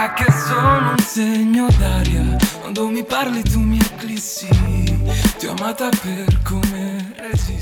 sa che sono un segno d'aria, quando mi parli tu mi eclissi, ti ho amata per come resi.